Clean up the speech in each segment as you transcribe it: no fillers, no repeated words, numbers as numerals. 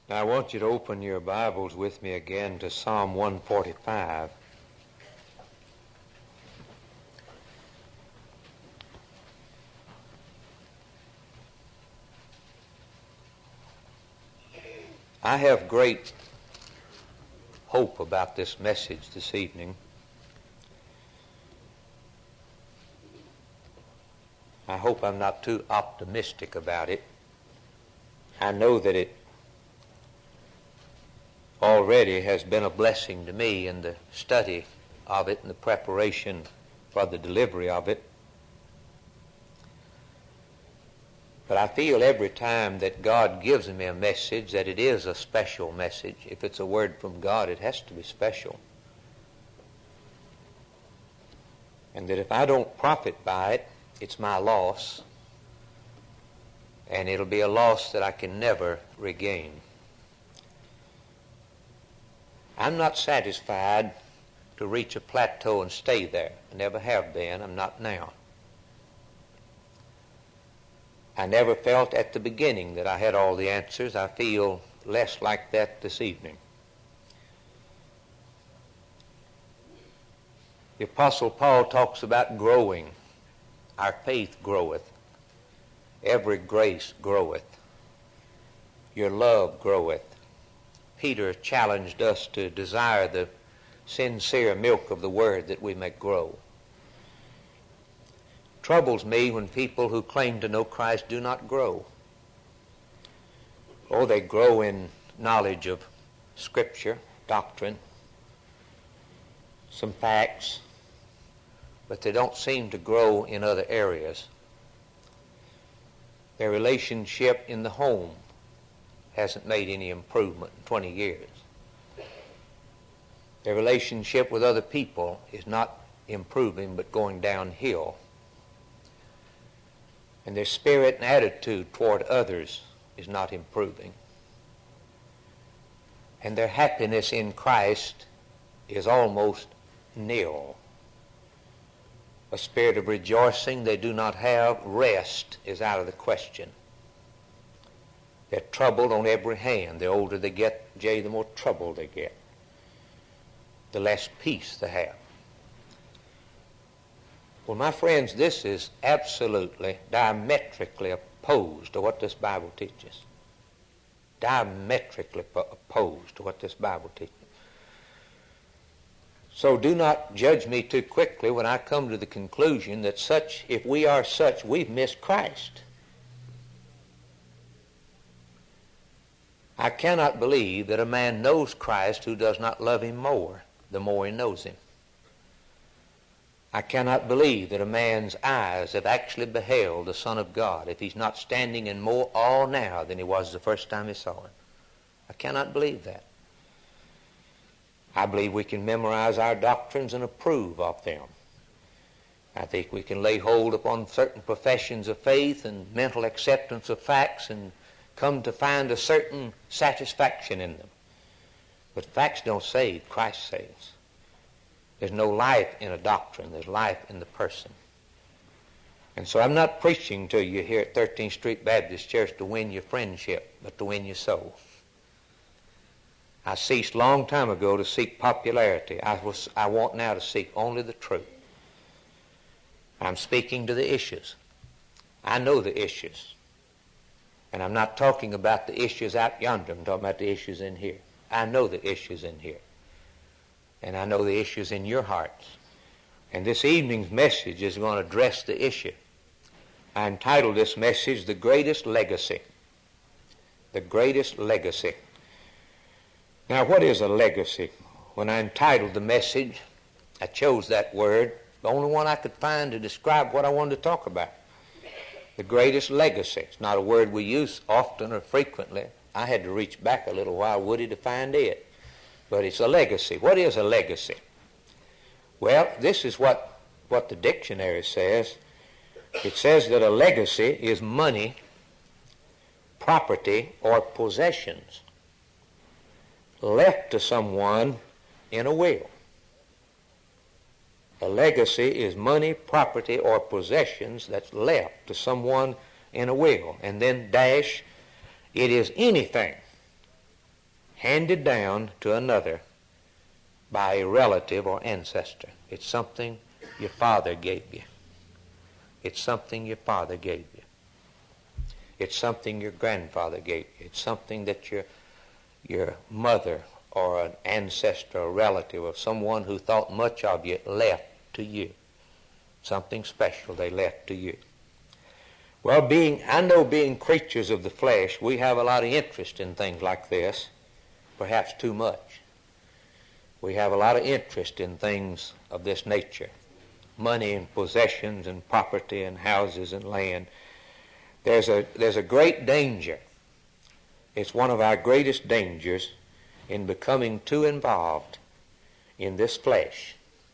Now I want you to open your Bibles with me again to Psalm 145. I have great hope about this message this evening. I hope I'm not too optimistic about it. I know that it already has been a blessing to me in the study of it and the preparation for the delivery of it. But I feel every time that God gives me a message that it is a special message. If it's a word from God, it has to be special. And that if I don't profit by it, it's my loss. And it'll be a loss that I can never regain. I'm not satisfied to reach a plateau and stay there. I never have been. I'm not now. I never felt at the beginning that I had all the answers. I feel less like that this evening. The Apostle Paul talks about growing. Our faith groweth. Every grace groweth. Your love groweth. Peter challenged us to desire the sincere milk of the Word that we may grow. Troubles me when people who claim to know Christ do not grow. Oh, they grow in knowledge of Scripture, doctrine, some facts, but they don't seem to grow in other areas. Their relationship in the home hasn't made any improvement in 20 years. Their relationship with other people is not improving but going downhill. And their spirit and attitude toward others is not improving. And their happiness in Christ is almost nil. A spirit of rejoicing they do not have. Rest is out of the question. They're troubled on every hand. The older they get, Jay, the more trouble they get. The less peace they have. Well, my friends, this is absolutely diametrically opposed to what this Bible teaches. Diametrically opposed to what this Bible teaches. So do not judge me too quickly when I come to the conclusion that if we are such, we've missed Christ. I cannot believe that a man knows Christ who does not love him more the more he knows him. I cannot believe that a man's eyes have actually beheld the Son of God if he's not standing in more awe now than he was the first time he saw him. I cannot believe that. I believe we can memorize our doctrines and approve of them. I think we can lay hold upon certain professions of faith and mental acceptance of facts and come to find a certain satisfaction in them. But facts don't save, Christ saves. There's no life in a doctrine. There's life in the person. And so I'm not preaching to you here at 13th Street Baptist Church to win your friendship, but to win your soul. I ceased a long time ago to seek popularity. I want now to seek only the truth. I'm speaking to the issues. I know the issues. And I'm not talking about the issues out yonder. I'm talking about the issues in here. I know the issues in here. And I know the issues in your hearts. And this evening's message is going to address the issue. I entitled this message, The Greatest Legacy. The Greatest Legacy. Now, what is a legacy? When I entitled the message, I chose that word, the only one I could find to describe what I wanted to talk about. The greatest legacy. It's not a word we use often or frequently. I had to reach back a little while, Woody, to find it. But it's a legacy. What is a legacy? Well, this is what the dictionary says. It says that a legacy is money, property, or possessions left to someone in a will. A legacy is money, property, or possessions that's left to someone in a will. And then dash, it is anything handed down to another by a relative or ancestor. It's something your father gave you. It's something your father gave you. It's something your grandfather gave you. It's something that your mother or an ancestor or relative or someone who thought much of you left to you. Something special they left to you. Well, I know being creatures of the flesh, we have a lot of interest in things like this, perhaps too much. We have a lot of interest in things of this nature, money and possessions and property and houses and land. There's a great danger. It's one of our greatest dangers in becoming too involved in this flesh,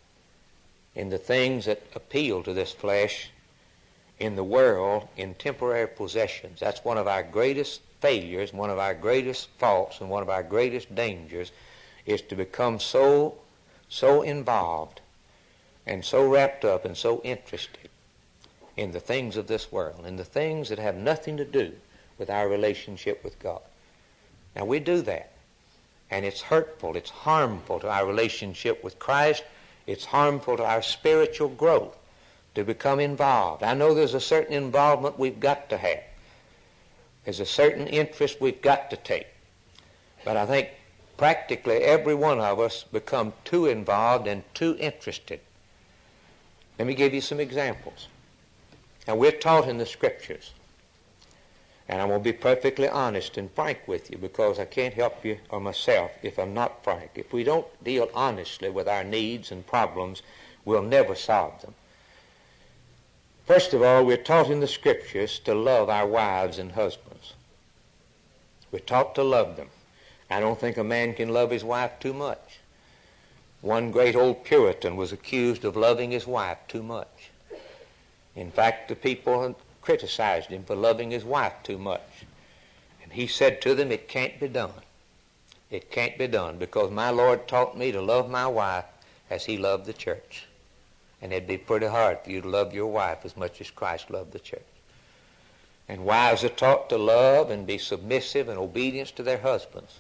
in the things that appeal to this flesh, in the world, in temporary possessions. That's one of our greatest failures, one of our greatest faults, and one of our greatest dangers is to become so involved and so wrapped up and so interested in the things of this world, in the things that have nothing to do with our relationship with God. Now, we do that, and it's hurtful, it's harmful to our relationship with Christ, it's harmful to our spiritual growth to become involved. I know there's a certain involvement we've got to have. There's a certain interest we've got to take. But I think practically every one of us become too involved and too interested. Let me give you some examples. Now, we're taught in the Scriptures, and I'm going to be perfectly honest and frank with you because I can't help you or myself if I'm not frank. If we don't deal honestly with our needs and problems, we'll never solve them. First of all, we're taught in the Scriptures to love our wives and husbands. We're taught to love them. I don't think a man can love his wife too much. One great old Puritan was accused of loving his wife too much. In fact, the people criticized him for loving his wife too much. And he said to them, it can't be done. It can't be done because my Lord taught me to love my wife as he loved the church. And it'd be pretty hard for you to love your wife as much as Christ loved the church. And wives are taught to love and be submissive and obedience to their husbands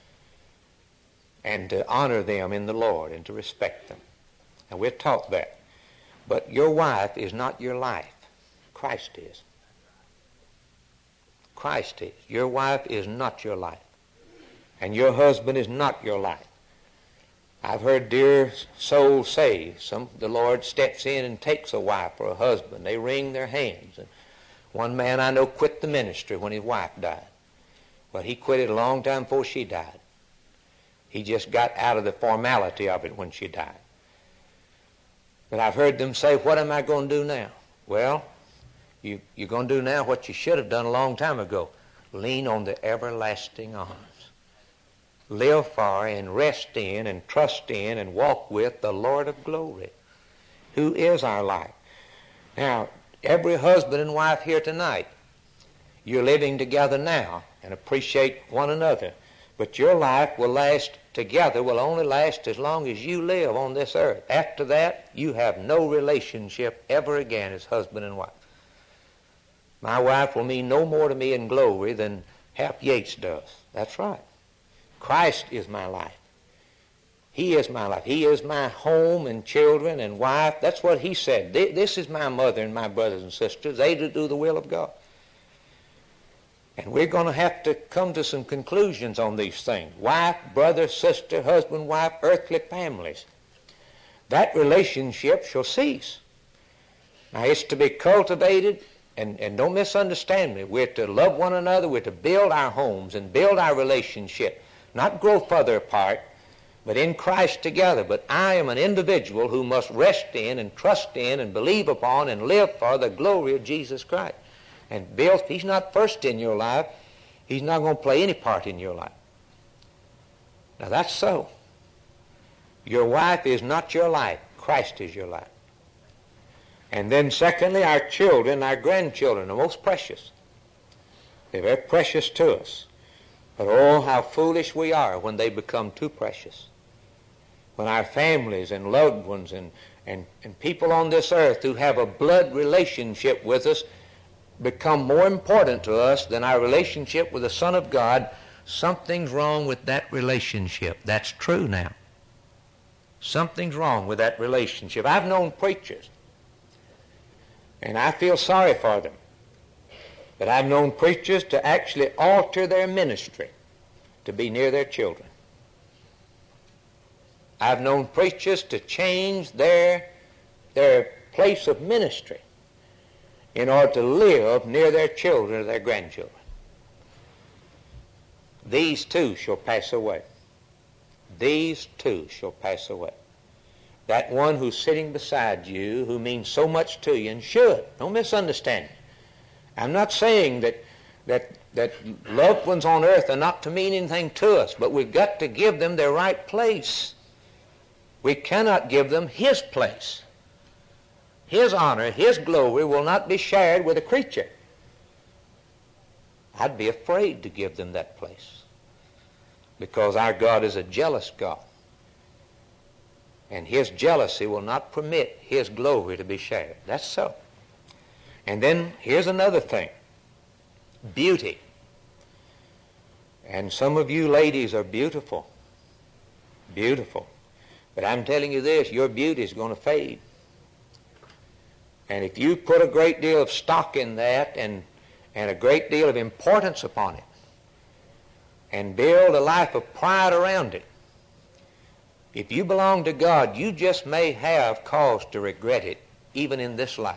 and to honor them in the Lord and to respect them. And we're taught that. But your wife is not your life. Christ is. Christ is. Your wife is not your life. And your husband is not your life. I've heard dear souls say, the Lord steps in and takes a wife or a husband. They wring their hands. And one man I know quit the ministry when his wife died. But he quit it a long time before she died. He just got out of the formality of it when she died. But I've heard them say, what am I going to do now? Well, you're going to do now what you should have done a long time ago. Lean on the everlasting arms. Live for and rest in and trust in and walk with the Lord of glory, who is our life. Now, every husband and wife here tonight, you're living together now and appreciate one another. But your life will last together, will only last as long as you live on this earth. After that, you have no relationship ever again as husband and wife. My wife will mean no more to me in glory than Hap Yates does. That's right. Christ is my life. He is my life. He is my home and children and wife. That's what he said. This is my mother and my brothers and sisters. They do the will of God. And we're going to have to come to some conclusions on these things. Wife, brother, sister, husband, wife, earthly families. That relationship shall cease. Now, it's to be cultivated, and don't misunderstand me. We're to love one another. We're to build our homes and build our relationship. Not grow further apart, but in Christ together. But I am an individual who must rest in and trust in and believe upon and live for the glory of Jesus Christ. And Bill, if he's not first in your life, he's not going to play any part in your life. Now that's so. Your wife is not your life. Christ is your life. And then secondly, our children, our grandchildren are most precious. They're very precious to us. But oh, how foolish we are when they become too precious. When our families and loved ones and people on this earth who have a blood relationship with us become more important to us than our relationship with the Son of God, Something's wrong with that relationship. That's true now. Something's wrong with that relationship. I've known preachers, and I feel sorry for them, but I've known preachers to actually alter their ministry to be near their children. I've known preachers to change their place of ministry in order to live near their children or their grandchildren. These too shall pass away. These too shall pass away. That one who's sitting beside you, who means so much to you, and should, don't misunderstand me. I'm not saying that loved ones on earth are not to mean anything to us, but we've got to give them their right place. We cannot give them His place. His honor, His glory will not be shared with a creature. I'd be afraid to give them that place, because our God is a jealous God, and His jealousy will not permit His glory to be shared. That's so. And then here's another thing. Beauty. And some of you ladies are beautiful. Beautiful. But I'm telling you this, your beauty is going to fade. And if you put a great deal of stock in that and a great deal of importance upon it and build a life of pride around it, if you belong to God, you just may have cause to regret it even in this life.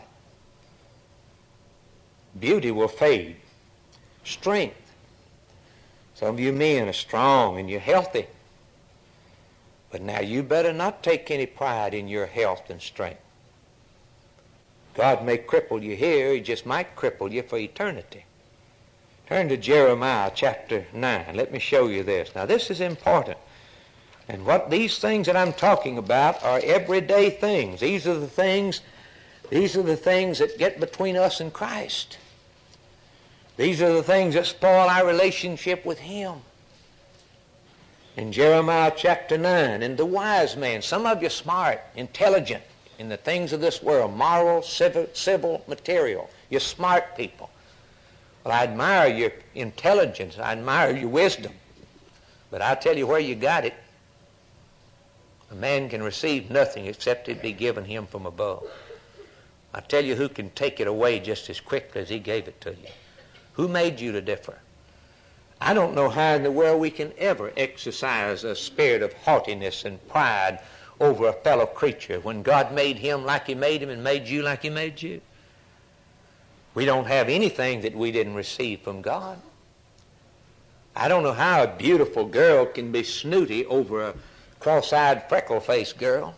Beauty will fade. Strength. Some of you men are strong and you're healthy. But now you better not take any pride in your health and strength. God may cripple you here, He just might cripple you for eternity. Turn to Jeremiah chapter 9. Let me show you this. Now this is important. And what these things that I'm talking about are everyday things. These are the things that get between us and Christ. These are the things that spoil our relationship with Him. In Jeremiah chapter 9, and the wise man, some of you smart, intelligent in the things of this world, moral, civil, material. You're smart people. Well, I admire your intelligence. I admire your wisdom. But I'll tell you where you got it. A man can receive nothing except it be given him from above. I'll tell you who can take it away just as quickly as He gave it to you. Who made you to differ? I don't know how in the world we can ever exercise a spirit of haughtiness and pride over a fellow creature when God made him like He made him and made you like He made you. We don't have anything that we didn't receive from God. I don't know how a beautiful girl can be snooty over a cross-eyed, freckle-faced girl.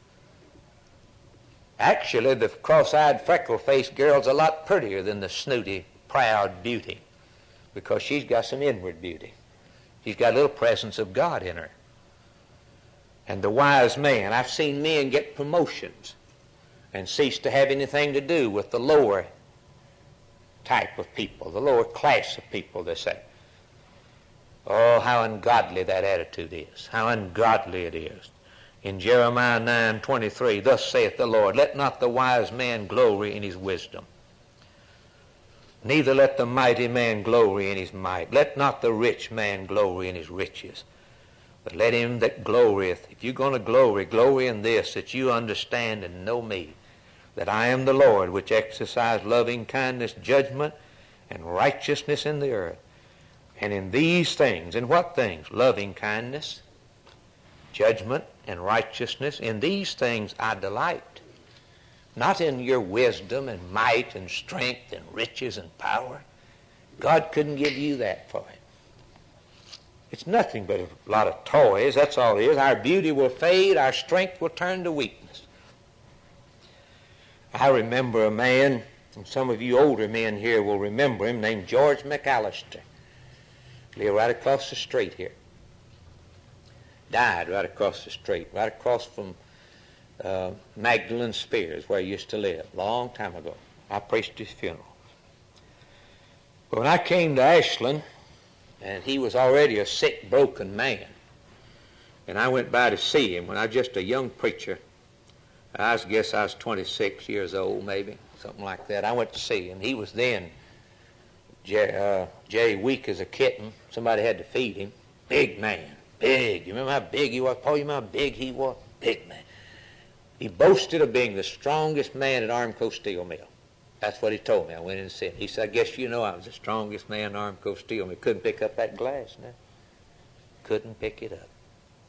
Actually, the cross-eyed, freckle-faced girl's a lot prettier than the snooty, proud beauty, because she's got some inward beauty. She's got a little presence of God in her. And the wise man, I've seen men get promotions and cease to have anything to do with the lower type of people, the lower class of people, they say. Oh, how ungodly that attitude is. How ungodly it is. In Jeremiah 9:23, thus saith the Lord, let not the wise man glory in his wisdom, neither let the mighty man glory in his might. Let not the rich man glory in his riches, but let him that glorieth, if you're going to glory in this, that you understand and know me, that I am the Lord, which exercise loving kindness, judgment, and righteousness in the earth. And in these things, in what things? Loving kindness, judgment, and righteousness. In these things I delight. Not in your wisdom and might and strength and riches and power. God couldn't give you that for it. It's nothing but a lot of toys. That's all it is. Our beauty will fade. Our strength will turn to weakness. I remember a man, and some of you older men here will remember him, named George McAllister. Lived right across the street here. Died right across the street, right across from Magdalene Spears, where he used to live, a long time ago. I preached his funeral. But when I came to Ashland, and he was already a sick, broken man, and I went by to see him when I was just a young preacher. I guess I was 26 years old, maybe, something like that. I went to see him. He was then Jay weak as a kitten. Somebody had to feed him. Big man. Big. You remember how big he was? Paul, you remember how big he was? Big man. He boasted of being the strongest man at Armco Steel Mill. That's what he told me. I went in and said. He said, I guess you know I was the strongest man at Armco Steel Mill. Couldn't pick up that glass now. Couldn't pick it up.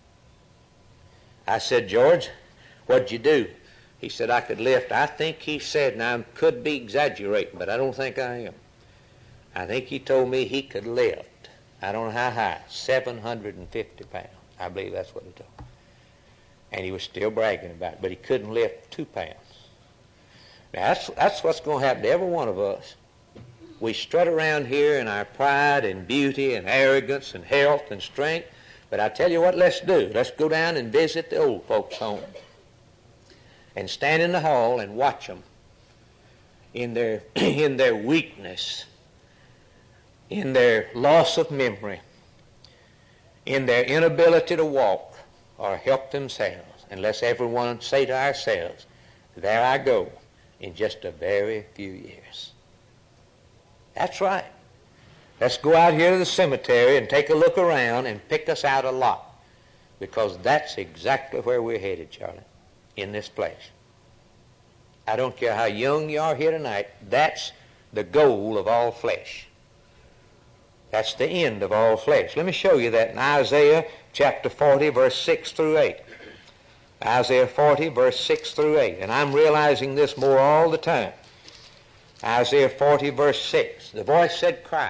I said, George, what'd you do? He said, I could lift. I think he said, now I could be exaggerating, but I don't think I am. I think he told me he could lift, I don't know how high, 750 pounds. I believe that's what he told me. And he was still bragging about it, but he couldn't lift 2 pounds. Now, that's what's going to happen to every one of us. We strut around here in our pride and beauty and arrogance and health and strength, but I tell you what, let's do. Let's go down and visit the old folks' home and stand in the hall and watch them in their weakness, in their loss of memory, in their inability to walk or help themselves, and let's everyone say to ourselves, there I go in just a very few years. That's right. Let's go out here to the cemetery and take a look around and pick us out a lot, because that's exactly where we're headed, Charlie, in this place. I don't care how young you are here tonight, that's the goal of all flesh. That's the end of all flesh. Let me show you that in Isaiah chapter 40, verse 6 through 8. Isaiah 40, verse 6 through 8. And I'm realizing this more all the time. Isaiah 40, verse 6. The voice said, cry.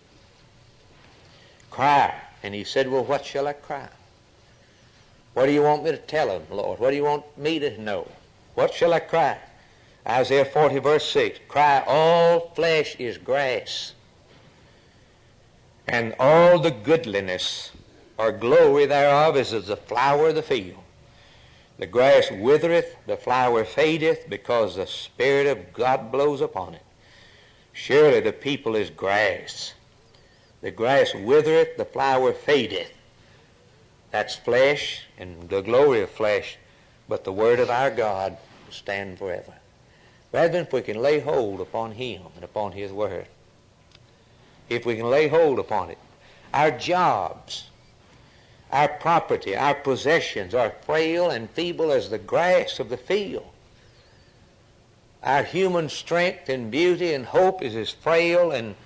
Cry. And he said, well, what shall I cry? What do you want me to tell him, Lord? What do you want me to know? What shall I cry? Isaiah 40, verse 6. Cry, all flesh is grass, and all the goodliness or glory thereof is as the flower of the field. The grass withereth, the flower fadeth, because the Spirit of God blows upon it. Surely the people is grass. The grass withereth, the flower fadeth. That's flesh and the glory of flesh, but the word of our God will stand forever. Brethren, if we can lay hold upon Him and upon His word, if we can lay hold upon it, our jobs, our property, our possessions are frail and feeble as the grass of the field. Our human strength and beauty and hope is as frail and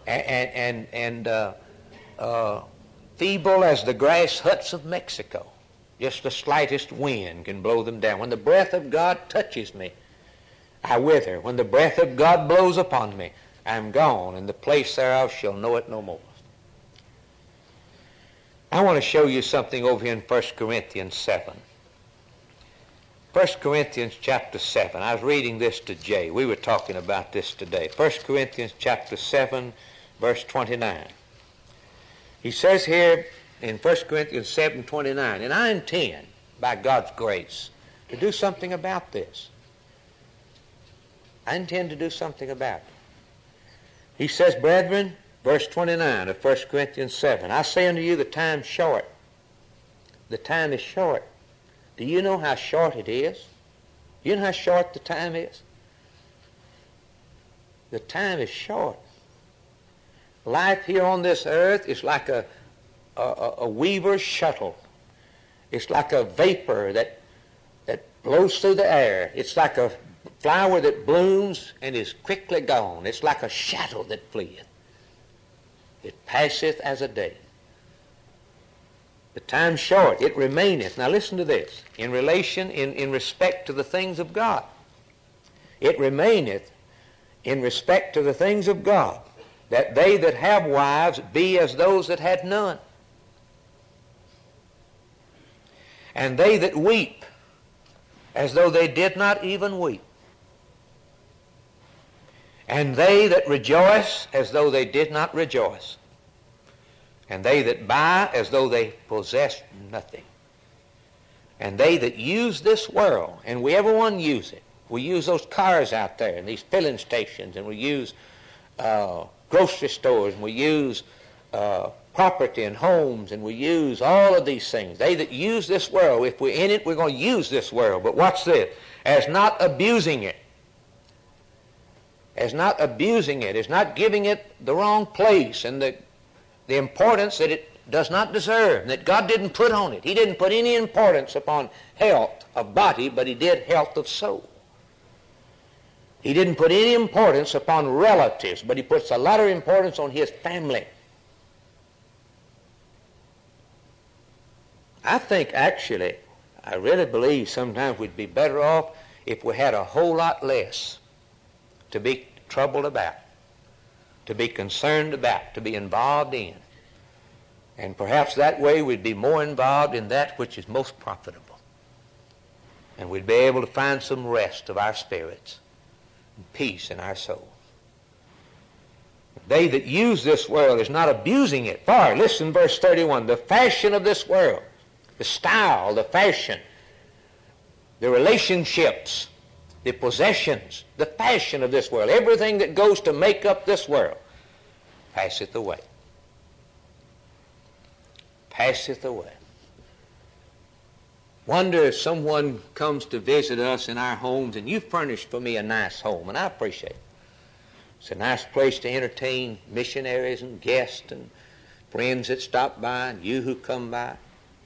feeble as the grass huts of Mexico. Just the slightest wind can blow them down. When the breath of God touches me, I wither. When the breath of God blows upon me, I am gone, and the place thereof shall know it no more. I want to show you something over here in 1 Corinthians 7. 1 Corinthians chapter 7. I was reading this to Jay. We were talking about this today. 1 Corinthians chapter 7, verse 29. He says here in 1 Corinthians 7, 29, and I intend, by God's grace, to do something about this. I intend to do something about it. He says, brethren, verse 29 of 1 Corinthians 7, I say unto you, the time's short. The time is short. Do you know how short it is? You know how short the time is? The time is short. Life here on this earth is like a weaver's shuttle. It's like a vapor that blows through the air. It's like a flower that blooms and is quickly gone. It's like a shadow that fleeth. It passeth as a day. The time's short. It remaineth. Now listen to this. In relation, in respect to the things of God. It remaineth in respect to the things of God, that they that have wives be as those that had none. And they that weep as though they did not even weep. And they that rejoice as though they did not rejoice. And they that buy as though they possessed nothing. And they that use this world, and we everyone use it. We use those cars out there and these filling stations, and we use grocery stores, and we use property and homes, and we use all of these things. They that use this world, if we're in it, we're going to use this world. But watch this, as not abusing it. as not abusing it, as not giving it the wrong place and the importance that it does not deserve, that God didn't put on it. He didn't put any importance upon health of body, but He did health of soul. He didn't put any importance upon relatives, but He puts a lot of importance on His family. I think actually, I really believe sometimes we'd be better off if we had a whole lot less to be troubled about, to be concerned about, to be involved in. And perhaps that way we'd be more involved in that which is most profitable. And we'd be able to find some rest of our spirits and peace in our souls. They that use this world is not abusing it. For, listen, verse 31, the fashion of this world, the style, the fashion, the relationships, the possessions, the fashion of this world, everything that goes to make up this world, passeth away. Passeth away. Wonder if someone comes to visit us in our homes, and you furnished for me a nice home, and I appreciate it. It's a nice place to entertain missionaries and guests and friends that stop by and you who come by.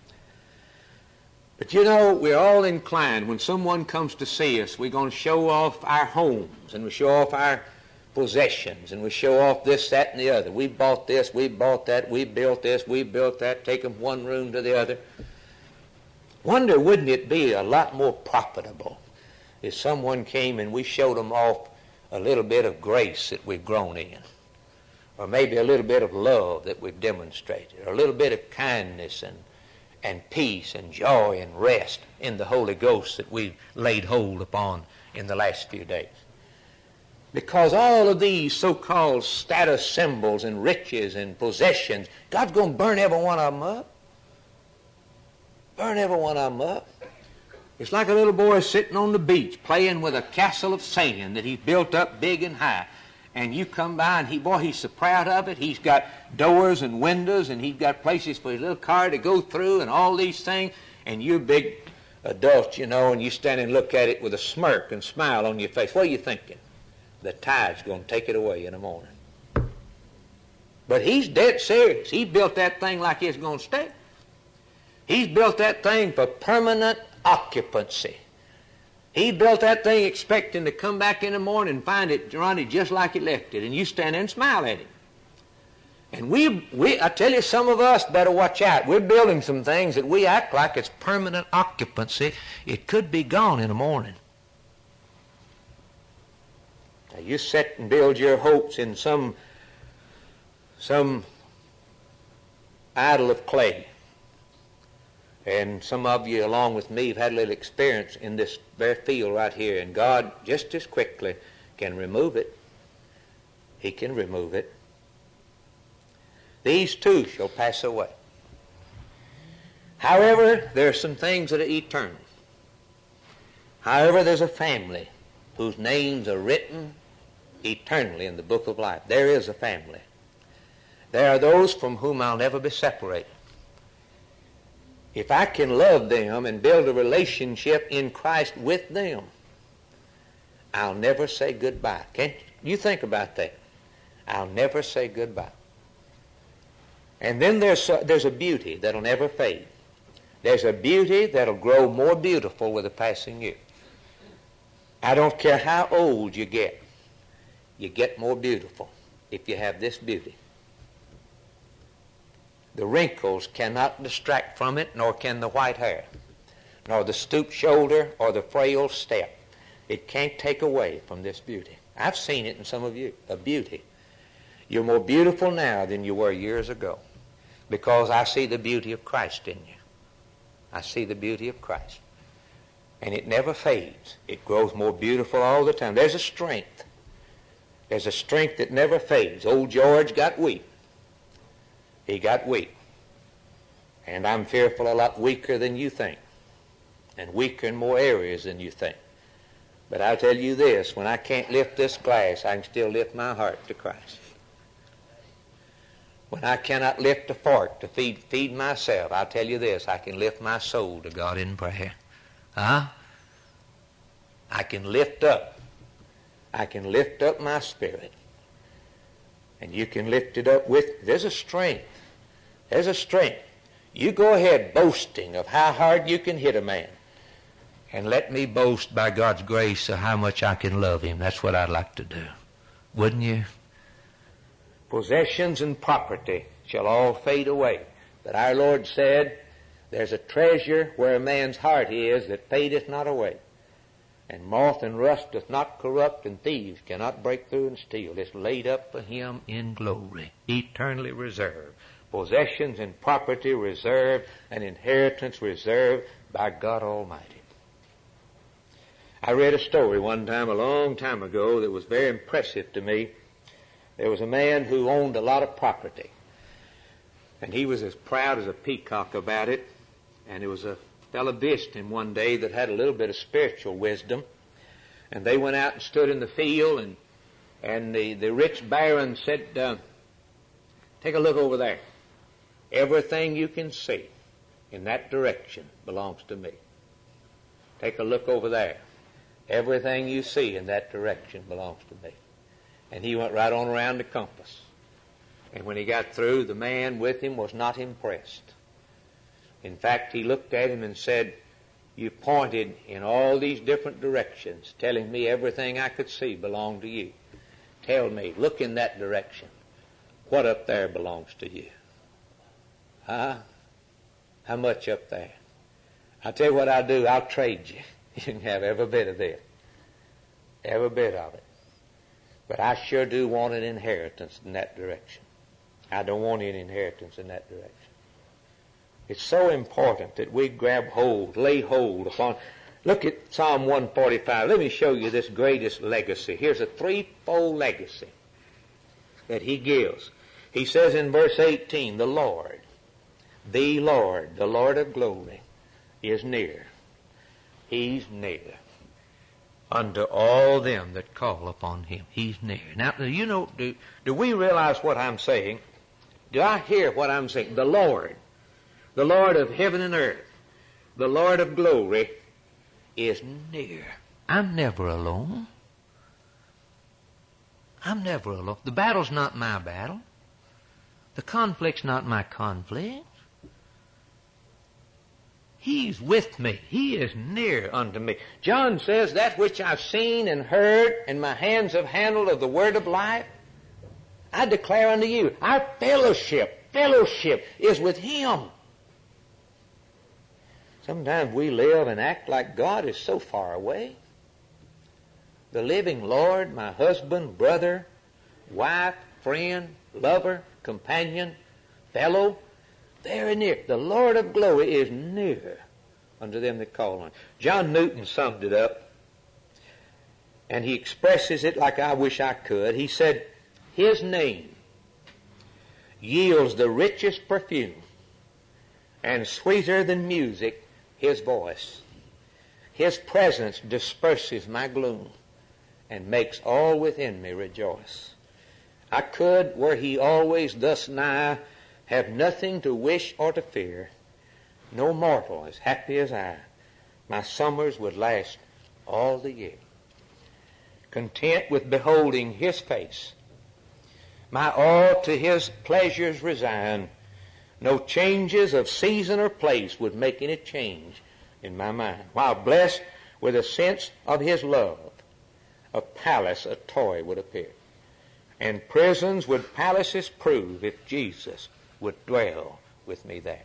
But you know, we're all inclined, when someone comes to see us, we're going to show off our homes, and we show off our possessions, and we show off this, that, and the other. We bought this, we bought that, we built this, we built that, take them one room to the other. Wonder, wouldn't it be a lot more profitable if someone came and we showed them off a little bit of grace that we've grown in, or maybe a little bit of love that we've demonstrated, or a little bit of kindness and peace and joy and rest in the Holy Ghost that we've laid hold upon in the last few days. Because all of these so-called status symbols and riches and possessions, God's going to burn every one of them up. Burn every one of them up. It's like a little boy sitting on the beach playing with a castle of sand that he's built up big and high. And you come by and he's so proud of it. He's got doors and windows, and he's got places for his little car to go through and all these things. And you're big adults, you know, and you stand and look at it with a smirk and smile on your face. What are you thinking? The tide's going to take it away in the morning. But he's dead serious. He built that thing like it's going to stay. He's built that thing for permanent occupancy. He built that thing expecting to come back in the morning and find it running just like he left it, and you stand there and smile at him. And I tell you, some of us better watch out. We're building some things that we act like it's permanent occupancy. It could be gone in the morning. Now you sit and build your hopes in some idol of clay. And some of you, along with me, have had a little experience in this very field right here. And God, just as quickly, can remove it. He can remove it. These too shall pass away. However, there are some things that are eternal. However, there's a family whose names are written eternally in the book of life. There is a family. There are those from whom I'll never be separated. If I can love them and build a relationship in Christ with them, I'll never say goodbye. Can't you think about that? I'll never say goodbye. And then there's a beauty that'll never fade. There's a beauty that'll grow more beautiful with the passing year. I don't care how old you get more beautiful if you have this beauty. The wrinkles cannot distract from it, nor can the white hair, nor the stooped shoulder or the frail step. It can't take away from this beauty. I've seen it in some of you, a beauty. You're more beautiful now than you were years ago, because I see the beauty of Christ in you. I see the beauty of Christ. And it never fades. It grows more beautiful all the time. There's a strength. There's a strength that never fades. Old George got weak. He got weak. And I'm fearful a lot weaker than you think, and weaker in more areas than you think. But I'll tell you this, when I can't lift this glass, I can still lift my heart to Christ. When I cannot lift a fork to feed myself, I'll tell you this, I can lift my soul to God in prayer. I can lift up I can lift up my spirit. And you can lift it up with, there's a strength. There's a strength. You go ahead boasting of how hard you can hit a man. And let me boast by God's grace of how much I can love him. That's what I'd like to do. Wouldn't you? Possessions and property shall all fade away. But our Lord said, there's a treasure where a man's heart is that fadeth not away. And moth and rust doth not corrupt, and thieves cannot break through and steal. It's laid up for him in glory, eternally reserved. Possessions and property reserved, and inheritance reserved by God Almighty. I read a story one time, a long time ago, that was very impressive to me. There was a man who owned a lot of property, and he was as proud as a peacock about it. And there was a fellow visited him one day that had a little bit of spiritual wisdom, and they went out and stood in the field, and the rich baron said, take a look over there. Everything you can see in that direction belongs to me. Take a look over there. Everything you see in that direction belongs to me. And he went right on around the compass. And when he got through, the man with him was not impressed. In fact, he looked at him and said, you pointed in all these different directions, telling me everything I could see belonged to you. Tell me, look in that direction. What up there belongs to you? Huh? How much up there? I'll tell you what I'll do. I'll trade you. You can have every bit of this. Every bit of it. But I sure do want an inheritance in that direction. I don't want any inheritance in that direction. It's so important that we grab hold, lay hold upon. Look at Psalm 145. Let me show you this greatest legacy. Here's a threefold legacy that he gives. He says in verse 18, the Lord, the Lord of glory, is near. He's near unto all them that call upon him. He's near. Now, you know, do we realize what I'm saying? Do I hear what I'm saying? The Lord of heaven and earth, the Lord of glory, is near. I'm never alone. I'm never alone. The battle's not my battle. The conflict's not my conflict. He's with me. He is near unto me. John says, that which I've seen and heard and my hands have handled of the word of life, I declare unto you. Our fellowship is with him. Sometimes we live and act like God is so far away. The living Lord, my husband, brother, wife, friend, lover, companion, fellow, very near. The Lord of glory is near unto them that call on him. John Newton summed it up, and he expresses it like I wish I could. He said, his name yields the richest perfume, and sweeter than music his voice. His presence disperses my gloom and makes all within me rejoice. I could, were he always thus nigh, have nothing to wish or to fear. No mortal as happy as I. My summers would last all the year. Content with beholding his face, my all to his pleasures resign. No changes of season or place would make any change in my mind. While blessed with a sense of his love, a palace, a toy would appear. And prisons would palaces prove if Jesus would dwell with me there.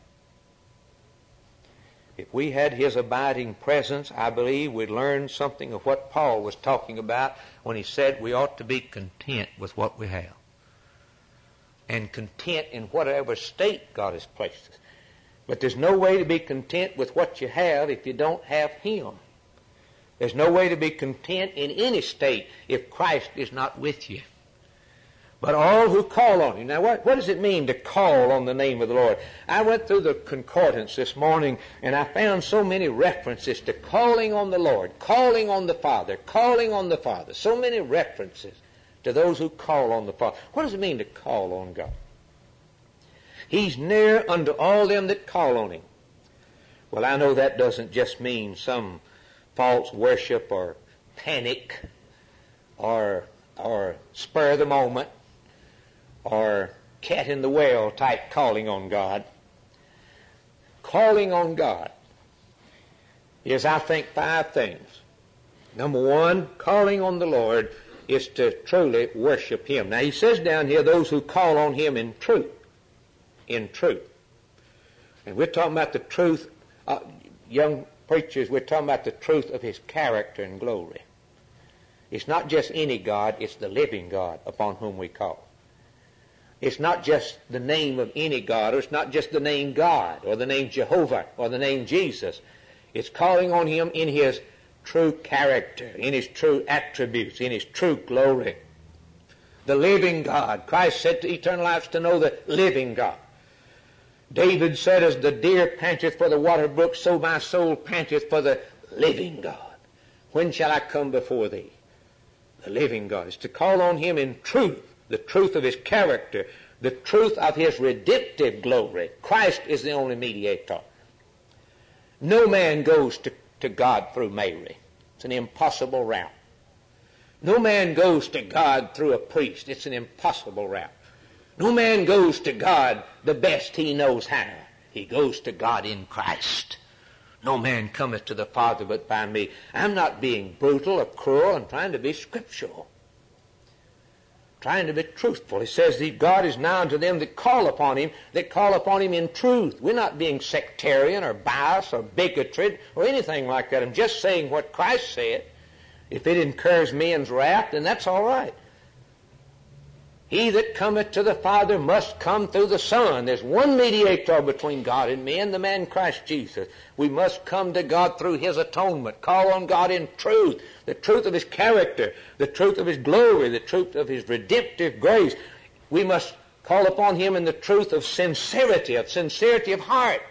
If we had his abiding presence, I believe we'd learn something of what Paul was talking about when he said we ought to be content with what we have. And content in whatever state God has placed us. But there's no way to be content with what you have if you don't have him. There's no way to be content in any state if Christ is not with you. But all who call on him. Now what does it mean to call on the name of the Lord? I went through the concordance this morning and I found so many references to calling on the Lord, calling on the Father, calling on the Father. So many references to those who call on the Father. What does it mean to call on God? He's near unto all them that call on him. Well, I know that doesn't just mean some false worship or panic or spur of the moment or cat in the well type calling on God. Calling on God is, I think, 5 things. Number 1, calling on the Lord is to truly worship Him. Now he says down here, those who call on Him in truth. In truth. And we're talking about the truth, young preachers, we're talking about the truth of His character and glory. It's not just any God, it's the living God upon whom we call. It's not just the name of any God, or it's not just the name God, or the name Jehovah, or the name Jesus. It's calling on Him in His true character, in His true attributes, in His true glory. The living God. Christ said to eternal life is to know the living God. David said, as the deer panteth for the water brook, so my soul panteth for the living God. When shall I come before Thee? The living God is to call on Him in truth, the truth of His character, the truth of His redemptive glory. Christ is the only mediator. No man goes to God through Mary. It's an impossible route. No man goes to God through a priest. It's an impossible route. No man goes to God the best he knows how. He goes to God in Christ. No man cometh to the Father but by me. I'm not being brutal or cruel. I'm trying to be scriptural. Trying to be truthful. He says that God is nigh unto them that call upon Him in truth. We're not being sectarian or biased or bigotry or anything like that. I'm just saying what Christ said. If it incurs men's wrath, then that's all right. He that cometh to the Father must come through the Son. There's one mediator between God and men, the man Christ Jesus. We must come to God through His atonement. Call on God in truth, the truth of His character, the truth of His glory, the truth of His redemptive grace. We must call upon Him in the truth of sincerity of heart.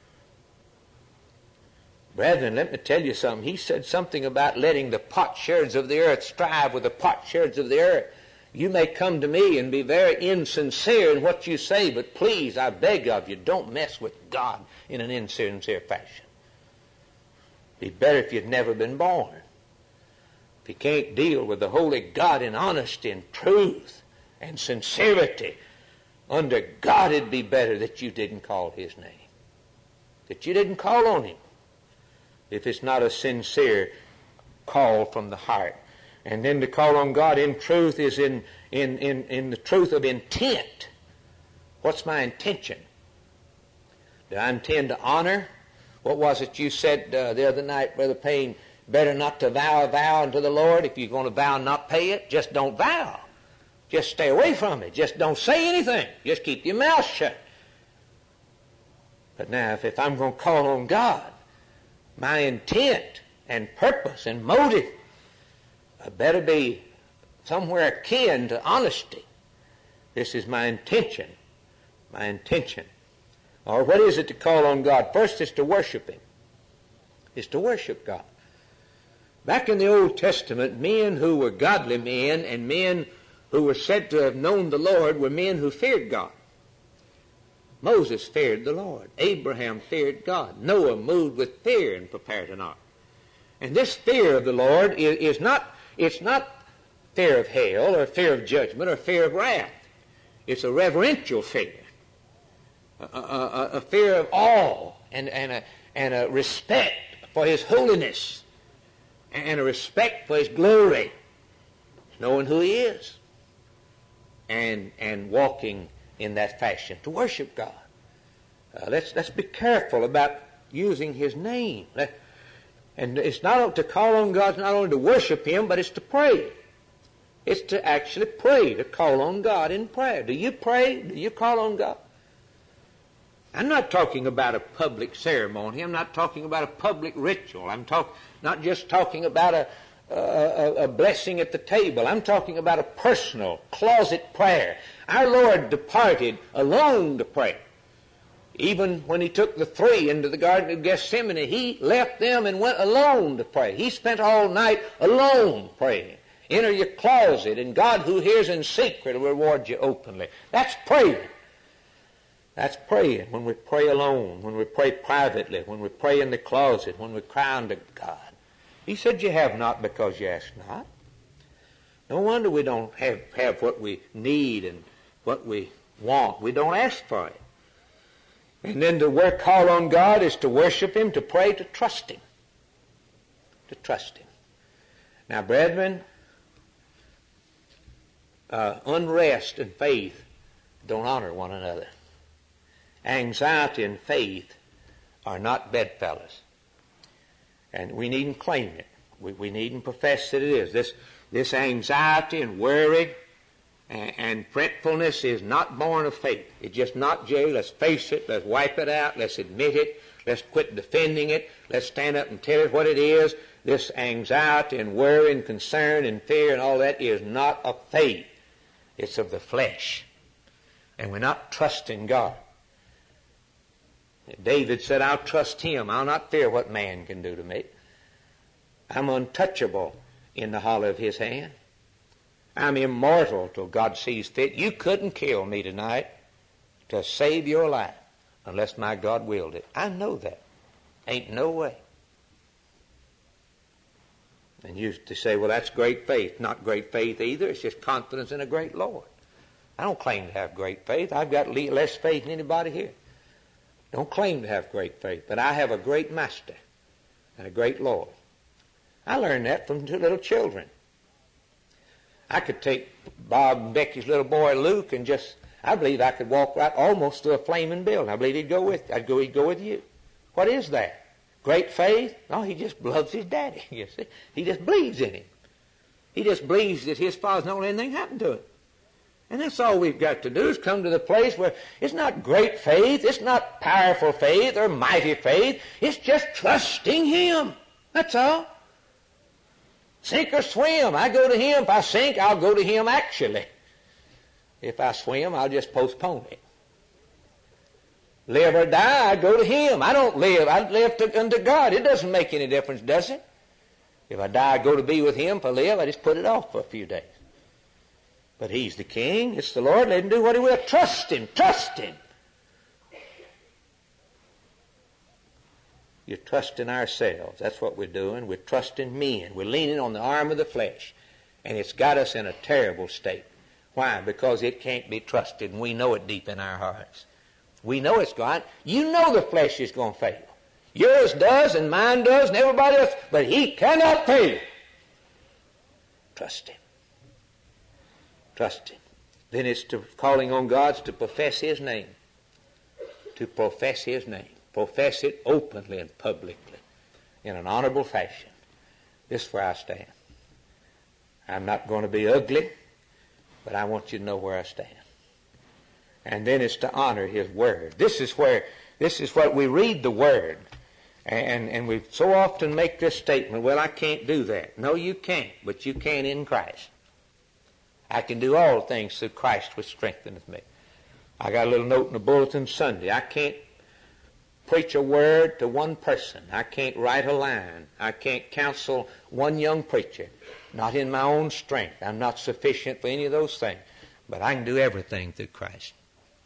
Brethren, let me tell you something. He said something about letting the potsherds of the earth strive with the potsherds of the earth. You may come to me and be very insincere in what you say, but please, I beg of you, don't mess with God in an insincere fashion. It'd be better if you'd never been born. If you can't deal with the holy God in honesty and truth and sincerity, under God it'd be better that you didn't call His name, that you didn't call on Him, if it's not a sincere call from the heart. And then to call on God in truth is in the truth of intent. What's my intention? Do I intend to honor? What was it you said the other night, Brother Payne? Better not to vow a vow unto the Lord. If you're going to vow and not pay it, just don't vow. Just stay away from it. Just don't say anything. Just keep your mouth shut. But now, if I'm going to call on God, my intent and purpose and motive better be somewhere akin to honesty. This is my intention. My intention. Or what is it to call on God? First is to worship Him. Is to worship God. Back in the Old Testament, men who were godly men and men who were said to have known the Lord were men who feared God. Moses feared the Lord. Abraham feared God. Noah moved with fear and prepared an ark. And this fear of the Lord is not fear of hell or fear of judgment or fear of wrath. It's a reverential fear. A fear of awe and a respect for His holiness and a respect for His glory. Knowing who He is and walking in that fashion to worship God. Let's be careful about using His name. And it's not to call on God, not only to worship Him, but it's to pray. It's to actually pray, to call on God in prayer. Do you pray? Do you call on God? I'm not talking about a public ceremony. I'm not talking about a public ritual. I'm not just talking about a blessing at the table. I'm talking about a personal, closet prayer. Our Lord departed alone to pray. Even when He took the 3 into the Garden of Gethsemane, He left them and went alone to pray. He spent all night alone praying. Enter your closet, and God who hears in secret will reward you openly. That's praying. That's praying. When we pray alone, when we pray privately, when we pray in the closet, when we cry unto God. He said, you have not because you ask not. No wonder we don't have what we need and what we want. We don't ask for it. And then to call on God is to worship Him, to pray, to trust Him. To trust Him. Now, brethren, unrest and faith don't honor one another. Anxiety and faith are not bedfellows. And we needn't claim it. We needn't profess that it is. This anxiety and worry and fretfulness is not born of faith. It's just not, Jay. Let's face it. Let's wipe it out. Let's admit it. Let's quit defending it. Let's stand up and tell it what it is. This anxiety and worry and concern and fear and all that is not of faith. It's of the flesh. And we're not trusting God. David said, I'll trust Him. I'll not fear what man can do to me. I'm untouchable in the hollow of His hand. I'm immortal till God sees fit. You couldn't kill me tonight to save your life unless my God willed it. I know that. Ain't no way. And you used to say, well, that's great faith. Not great faith either. It's just confidence in a great Lord. I don't claim to have great faith. I've got less faith than anybody here. Don't claim to have great faith, but I have a great Master and a great Lord. I learned that from two little children. I could take Bob and Becky's little boy Luke and I believe I could walk right almost through a flaming building. I believe he'd go with you. What is that? Great faith? No, he just loves his daddy, you see. He just believes in him. He just believes that his father's not letting anything happen to him. And that's all we've got to do is come to the place where it's not great faith, it's not powerful faith or mighty faith, it's just trusting Him. That's all. Sink or swim, I go to Him. If I sink, I'll go to Him actually. If I swim, I'll just postpone it. Live or die, I go to Him. I don't live. I live unto God. It doesn't make any difference, does it? If I die, I go to be with Him. If I live, I just put it off for a few days. But He's the King. It's the Lord. Let Him do what He will. Trust Him. Trust Him. You're trusting ourselves. That's what we're doing. We're trusting men. We're leaning on the arm of the flesh. And it's got us in a terrible state. Why? Because it can't be trusted, and we know it deep in our hearts. We know it's gone. You know the flesh is going to fail. Yours does, and mine does, and everybody else. But He cannot fail. Trust Him. Trust Him. Then it's calling on God to profess His name. To profess His name. Profess it openly and publicly in an honorable fashion. This is where I stand. I'm not going to be ugly, but I want you to know where I stand. And then it's to honor His Word. This is what we read the Word. And we so often make this statement, well, I can't do that. No, you can't, but you can in Christ. I can do all things through Christ which strengtheneth me. I got a little note in the bulletin Sunday. I can't preach a word to one person. I can't write a line. I can't counsel one young preacher. Not in my own strength. I'm not sufficient for any of those things. But I can do everything through Christ.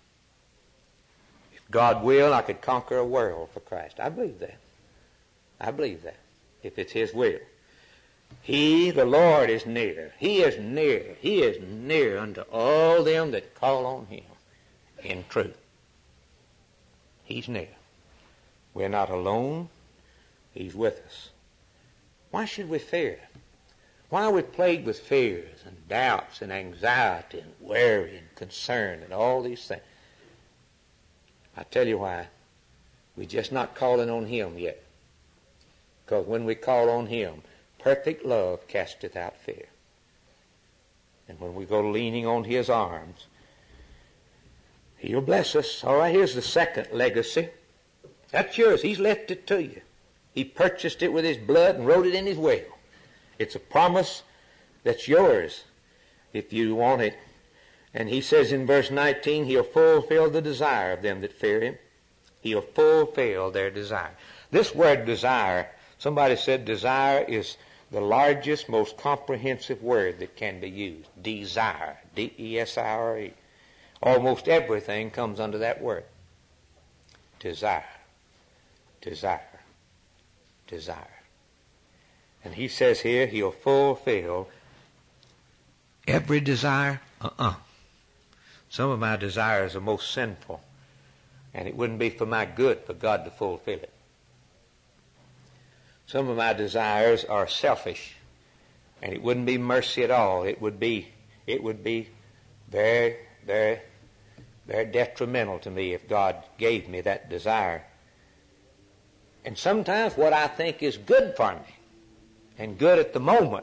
If God will, I could conquer a world for Christ. I believe that. I believe that. If it's His will. He, the Lord, is near. He is near. He is near unto all them that call on Him in truth. He's near. We're not alone. He's with us. Why should we fear? Why are we plagued with fears and doubts and anxiety and worry and concern and all these things? I tell you why. We're just not calling on Him yet. Because when we call on Him, perfect love casteth out fear. And when we go leaning on His arms, He'll bless us. All right, here's the second legacy. That's yours. He's left it to you. He purchased it with His blood and wrote it in His will. It's a promise that's yours if you want it. And He says in verse 19, He'll fulfill the desire of them that fear Him. He'll fulfill their desire. This word desire, somebody said desire is the largest, most comprehensive word that can be used. Desire. D-E-S-I-R-E. Almost everything comes under that word. Desire. Desire. Desire. And He says here He'll fulfill Every desire? Some of my desires are most sinful, and it wouldn't be for my good for God to fulfill it. Some of my desires are selfish, and it wouldn't be mercy at all. It would be very, very, very detrimental to me if God gave me that desire. And sometimes what I think is good for me and good at the moment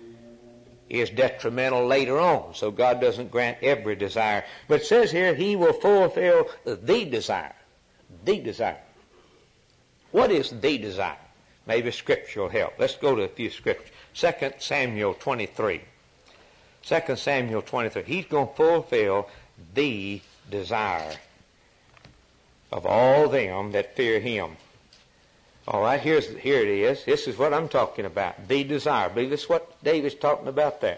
is detrimental later on. So God doesn't grant every desire. But it says here, He will fulfill the desire. The desire. What is the desire? Maybe Scripture will help. Let's go to a few Scriptures. 2 Samuel 23. 2 Samuel 23. He's going to fulfill the desire of all them that fear Him. All right, here it is. This is what I'm talking about. The desire. I believe this is what David's talking about there.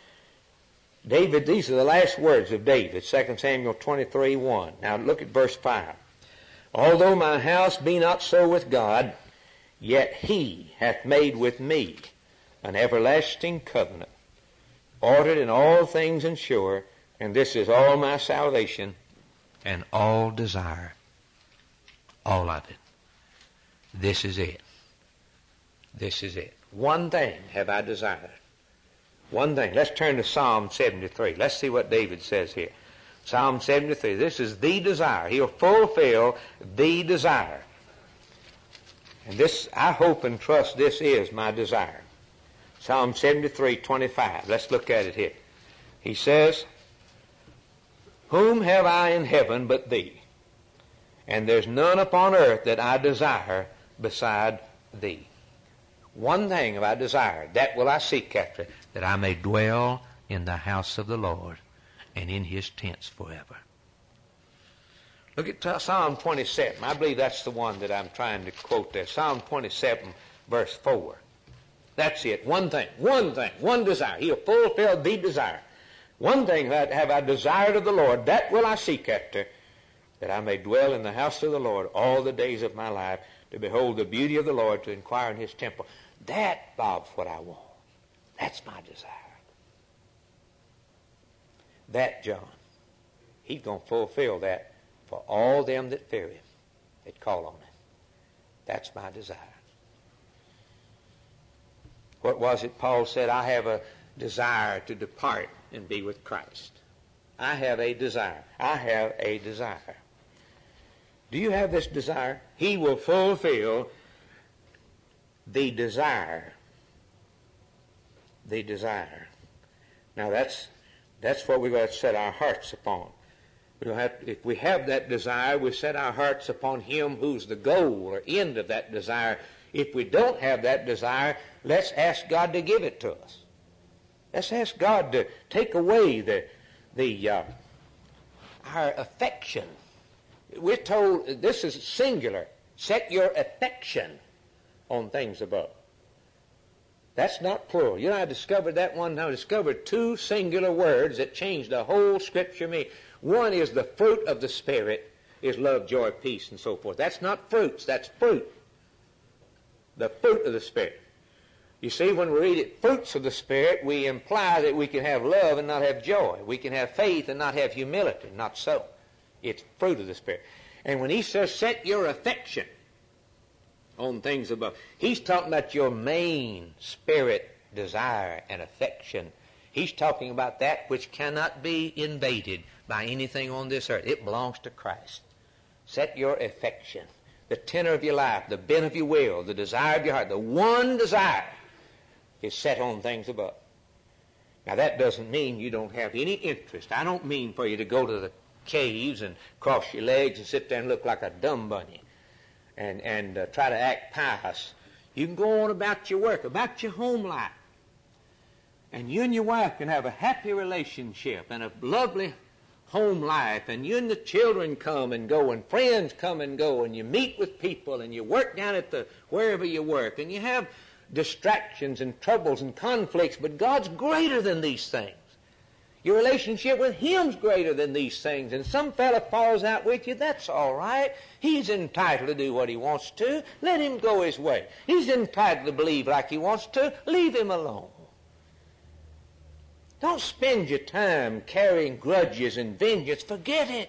David, these are the last words of David, 2 Samuel 23:1. Now look at verse 5. Although my house be not so with God, yet He hath made with me an everlasting covenant, ordered in all things and sure, and this is all my salvation and all desire. All of it. This is it. This is it. One thing have I desired. One thing. Let's turn to Psalm 73. Let's see what David says here. Psalm 73. This is the desire. He'll fulfill the desire. And this, I hope and trust this is my desire. Psalm 73:25. Let's look at it here. He says, Whom have I in heaven but Thee? And there's none upon earth that I desire beside Thee. One thing have I desired, that will I seek after, that I may dwell in the house of the Lord and in His tents forever. Look at Psalm 27. I believe that's the one that I'm trying to quote there. Psalm 27, verse 4. That's it. One thing, one desire. He'll fulfill the desire. One thing have I desired of the Lord, that will I seek after, that I may dwell in the house of the Lord all the days of my life, to behold the beauty of the Lord, to inquire in His temple. That, Bob's what I want. That's my desire. That, John, He's going to fulfill that for all them that fear Him, that call on Him. That's my desire. What was it Paul said? I have a desire to depart and be with Christ. I have a desire. I have a desire. Do you have this desire? He will fulfill the desire. The desire. Now that's what we're going to set our hearts upon. If we have that desire, we set our hearts upon Him who's the goal or end of that desire. If we don't have that desire, let's ask God to give it to us. Let's ask God to take away our affection. We're told, this is singular, set your affection on things above. That's not plural. You know, I discovered that one time. I discovered two singular words that changed the whole Scripture me. One is the fruit of the Spirit, is love, joy, peace, and so forth. That's not fruits, that's fruit. The fruit of the Spirit. You see, when we read it, fruits of the Spirit, we imply that we can have love and not have joy. We can have faith and not have humility. Not so. It's fruit of the Spirit. And when he says, set your affection on things above, he's talking about your main spirit desire and affection. He's talking about that which cannot be invaded by anything on this earth. It belongs to Christ. Set your affection, the tenor of your life, the bent of your will, the desire of your heart, the one desire is set on things above. Now that doesn't mean you don't have any interest. I don't mean for you to go to the caves and cross your legs and sit there and look like a dumb bunny and try to act pious. You can go on about your work, about your home life. And you and your wife can have a happy relationship and a lovely home life, and you and the children come and go, and friends come and go, and you meet with people, and you work down at wherever you work, and you have distractions and troubles and conflicts, but God's greater than these things. Your relationship with Him's greater than these things, and some fella falls out with you, that's all right. He's entitled to do what he wants to. Let him go his way. He's entitled to believe like he wants to. Leave him alone. Don't spend your time carrying grudges and vengeance. Forget it.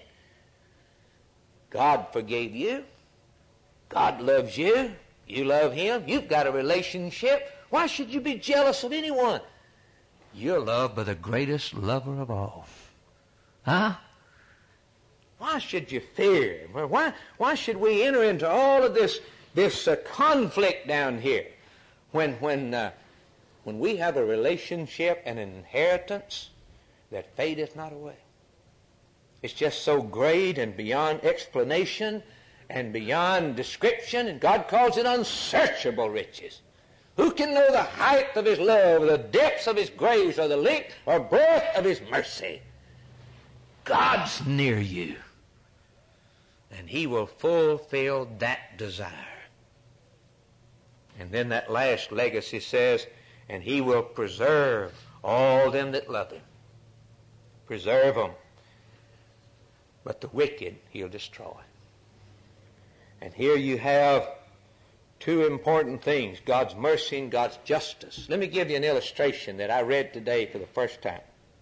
God forgave you. God loves you. You love Him. You've got a relationship. Why should you be jealous of anyone? You're loved by the greatest lover of all. Huh? Why should you fear? Why should we enter into all of this conflict down here when we have a relationship and an inheritance that fadeth not away? It's just so great and beyond explanation and beyond description, and God calls it unsearchable riches. Who can know the height of His love, or the depths of His grace, or the length or breadth of His mercy? God's near you, and He will fulfill that desire. And then that last legacy says, and He will preserve all them that love Him. Preserve them. But the wicked He'll destroy. And here you have two important things, God's mercy and God's justice. Let me give you an illustration that I read today for the first time.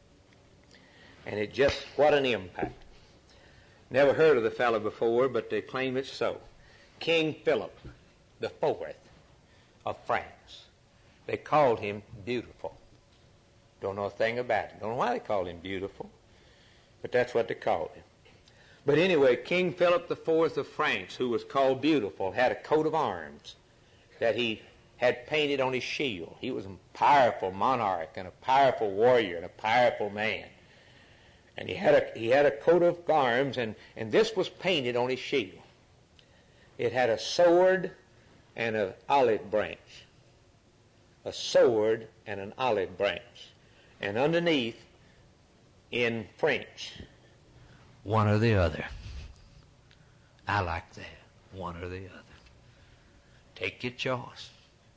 And it just, what an impact. Never heard of the fellow before, but they claim it's so. King Philip the Fourth of France. They called him beautiful. Don't know a thing about it. Don't know why they called him beautiful, but that's what they called him. But anyway, King Philip the Fourth of France, who was called beautiful, had a coat of arms that he had painted on his shield. He was a powerful monarch and a powerful warrior and a powerful man. And he had a coat of arms, and this was painted on his shield. It had a sword and an olive branch. A sword and an olive branch. And underneath, in French, one or the other. I like that. One or the other. Take your choice.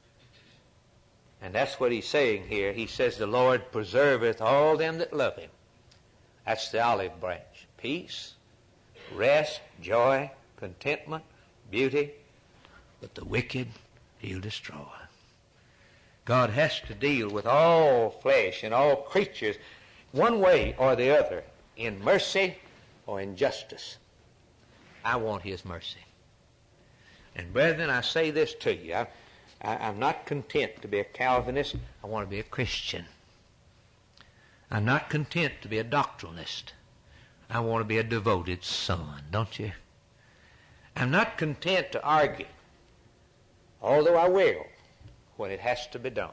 And that's what he's saying here. He says, the Lord preserveth all them that love Him. That's the olive branch. Peace, rest, joy, contentment, beauty. But the wicked He'll destroy. God has to deal with all flesh and all creatures one way or the other, in mercy or in justice. I want His mercy. And brethren, I say this to you. I'm not content to be a Calvinist. I want to be a Christian. I'm not content to be a doctrinalist. I want to be a devoted son, don't you? I'm not content to argue, although I will when it has to be done.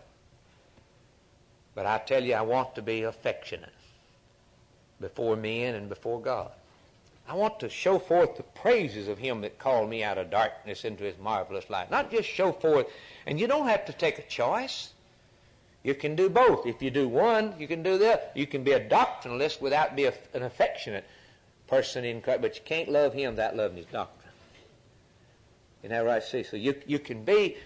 But I tell you, I want to be affectionate before men and before God. I want to show forth the praises of Him that called me out of darkness into His marvelous light. Not just show forth, and you don't have to take a choice. You can do both. If you do one, you can do the other. You can be a doctrinalist without being an affectionate person in Christ, but you can't love Him without loving His doctrine. Isn't that right? See, so you can be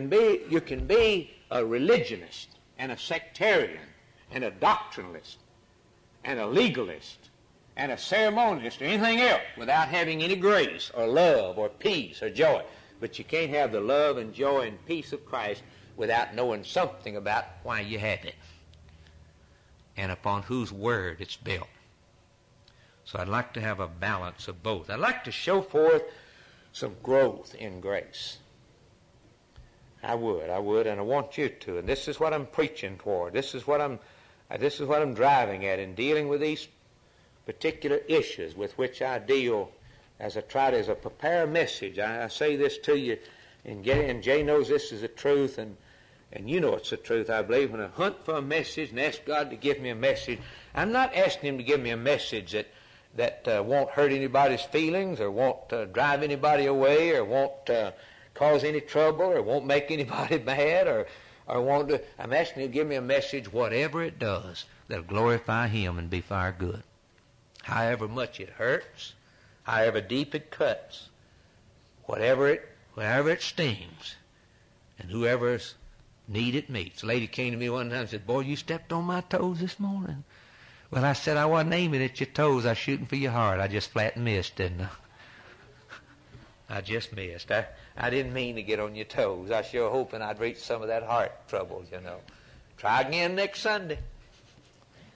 a religionist and a sectarian and a doctrinalist and a legalist and a ceremonialist or anything else without having any grace or love or peace or joy. But you can't have the love and joy and peace of Christ without knowing something about why you have it and upon whose word it's built. So I'd like to have a balance of both. I'd like to show forth some growth in grace. I would, and I want you to. And this is what I'm preaching toward. This is what I'm driving at in dealing with these particular issues with which I deal as I prepare a message. I say this to you, and Jay knows this is the truth, and you know it's the truth, I believe. When I hunt for a message and ask God to give me a message, I'm not asking Him to give me a message that won't hurt anybody's feelings or won't drive anybody away or won't cause any trouble or won't make anybody mad or won't do. I'm asking Him to give me a message, whatever it does, that'll glorify Him and be for our good. However much it hurts, however deep it cuts, wherever it stings, and whoever's need it meets. A lady came to me one time and said, "Boy, you stepped on my toes this morning." Well, I said, I wasn't aiming at your toes. I was shooting for your heart. I just flat missed, didn't I? I just missed. I didn't mean to get on your toes. I sure hoping I'd reach some of that heart trouble, you know. Try again next Sunday.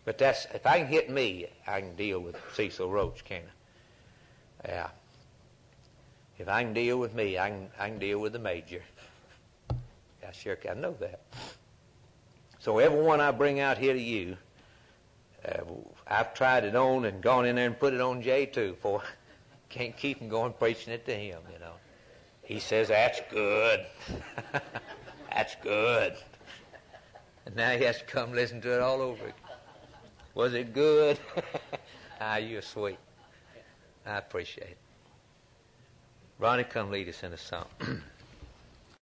But that's, if I can hit me, I can deal with Cecil Roach, can't I? Yeah. If I can deal with me, I can deal with the major. I sure can. I know that. So everyone I bring out here to you, I've tried it on and gone in there and put it on Jay too, for can't keep him going preaching it to him, you know. He says, that's good. That's good. And now he has to come listen to it all over again. Was it good? You're sweet. I appreciate it. Ronnie, come lead us in a song.